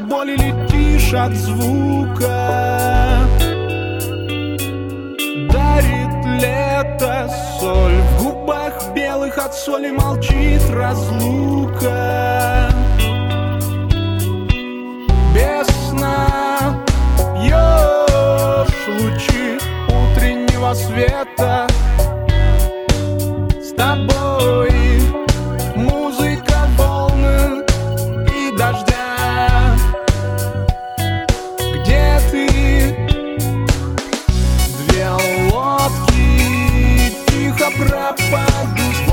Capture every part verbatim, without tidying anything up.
боли летишь от звука. Дарит лето соль, в губах белых от соли молчит разлука. Без сна пьешь лучи утреннего света. С тобой музыка волны и дождя. Где ты? Две лодки тихо пропадут в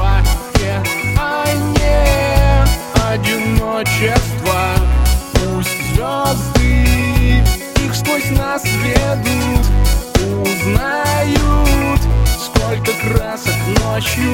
океане одиночества. Пусть звезды их сквозь нас ведут, узнают, сколько красок ночью.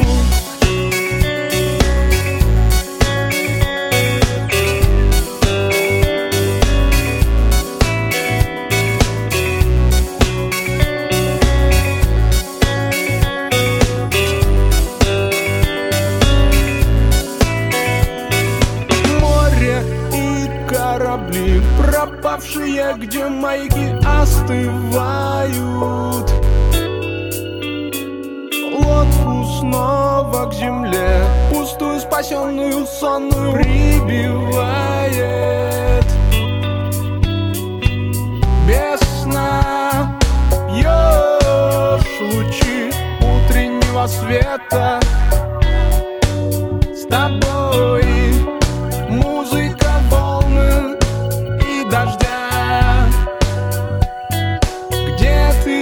Море и корабли пропавшие, где маяки остывают. Лодку снова к земле, пустую, спасенную, сонную прибивает. Без сна пьешь лучи утреннего света. С тобой музыка волны и дождя. Где ты?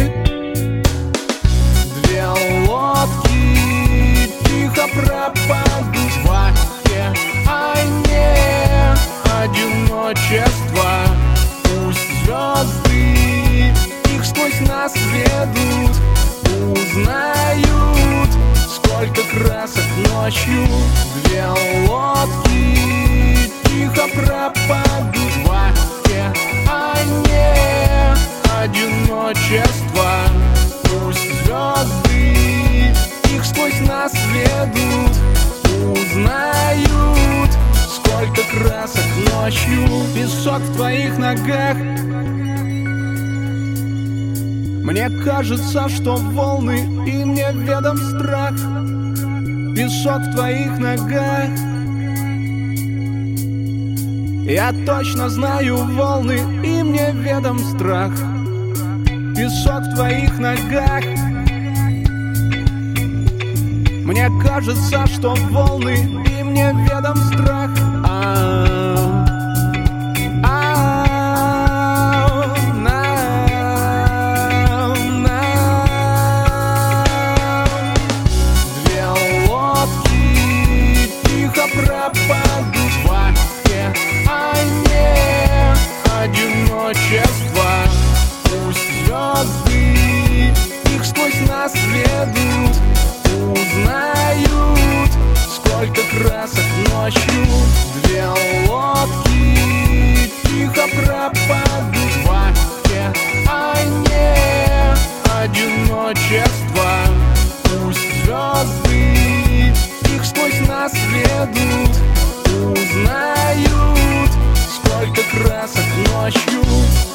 Две лодки тихо пропадут в океане одиночества. Пусть звезды их сквозь нас ведут, узнают, сколько красок ночью. Две лодки тихо пропадут в океане одиночества. Пусть звезды их сквозь нас ведут, узнают, сколько красок ночью. Песок в твоих ногах. Мне кажется, что волны, и мне ведом страх. Песок в твоих ногах. Я точно знаю волны, и мне ведом страх. Песок в твоих ногах. Мне кажется, что волны, и мне ведом страх. А-а-а. Пропадут в океане одиночества. Пусть звезды их сквозь нас ведут, узнают, сколько красок ночью. Две лодки тихо пропадут в океане одиночества. Пусть звезды их сквозь нас ведут, узнают, сколько красок ночью.